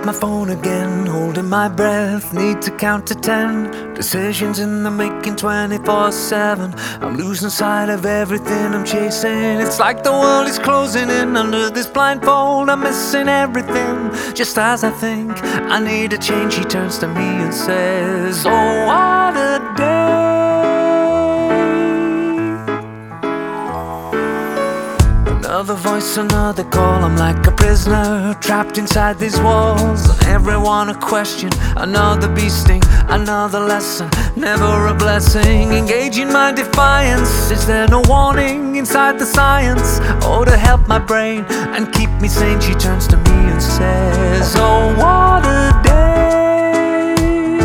my phone again, holding my breath, need to count to 10. Decisions in the making 24/7. I'm losing sight of everything I'm chasing. It's like the world is closing in under this blindfold. I'm missing everything. Just as I think I need a change, he turns to me and says, oh, what a day. Another voice, another call. I'm like a prisoner, trapped inside these walls. And everyone a question, another bee sting, another lesson, never a blessing. Engaging my defiance, is there no warning inside the science? Oh, to help my brain and keep me sane, she turns to me and says, oh, what a day.